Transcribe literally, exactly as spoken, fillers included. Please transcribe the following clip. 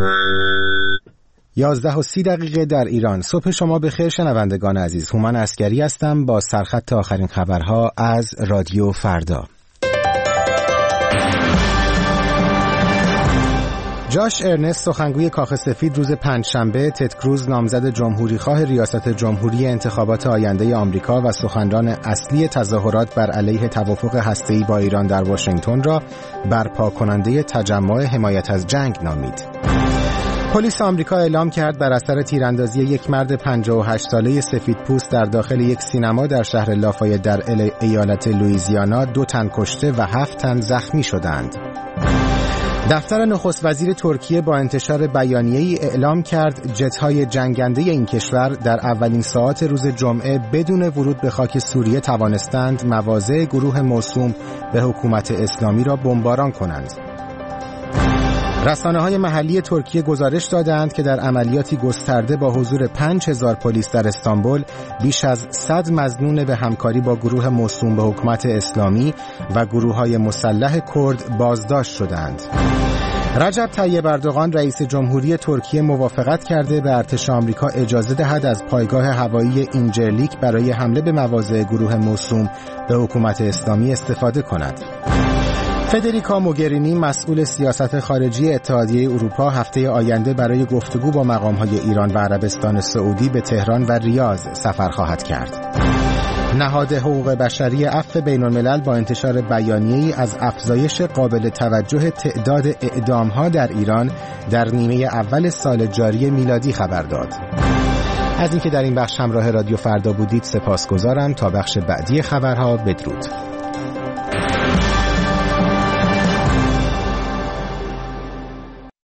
یازده و سی دقیقه در ایران. صبح شما بخیر شنوندگان عزیز. هومن عسگری هستم با سرخط آخرین خبرها از رادیو فردا. جاش ارنست سخنگوی کاخ سفید روز پنجشنبه تد کروز نامزد جمهوریخواه ریاست جمهوری انتخابات آینده آمریکا و سخنران اصلی تظاهرات بر علیه توافق هسته‌ای با ایران در واشنگتن را برپا کننده تجمع حمایت از جنگ نامید. پلیس آمریکا اعلام کرد بر اثر تیراندازی یک مرد پنجاه و هشت ساله سفیدپوست در داخل یک سینما در شهر لافایت در ایالت لوئیزیانا دو تن کشته و هفت تن زخمی شدند. دفتر نخست وزیر ترکیه با انتشار بیانیه‌ای اعلام کرد جت‌های جنگنده این کشور در اولین ساعات روز جمعه بدون ورود به خاک سوریه توانستند مواضع گروه موسوم به حکومت اسلامی را بمباران کنند. رسانه‌های محلی ترکیه گزارش دادند که در عملیاتی گسترده با حضور پنج هزار پلیس در استانبول بیش از صد مظنون به همکاری با گروه موسوم به حکومت اسلامی و گروه‌های مسلح کرد بازداشت شدند. رجب طیب اردوغان رئیس جمهوری ترکیه موافقت کرده به ارتش آمریکا اجازه دهد از پایگاه هوایی اینجرلیک برای حمله به مواضع گروه موسوم به حکومت اسلامی استفاده کند. فدریکا موگرینی مسئول سیاست خارجی اتحادیه اروپا هفته آینده برای گفتگو با مقام‌های ایران و عربستان سعودی به تهران و ریاض سفر خواهد کرد. نهاد حقوق بشری عفو بین‌الملل با انتشار بیانیه‌ای از افزایش قابل توجه تعداد اعدام‌ها در ایران در نیمه اول سال جاری میلادی خبر داد. از اینکه در این بخش همراه رادیو فردا بودید سپاسگزارم. تا بخش بعدی خبرها بدرود.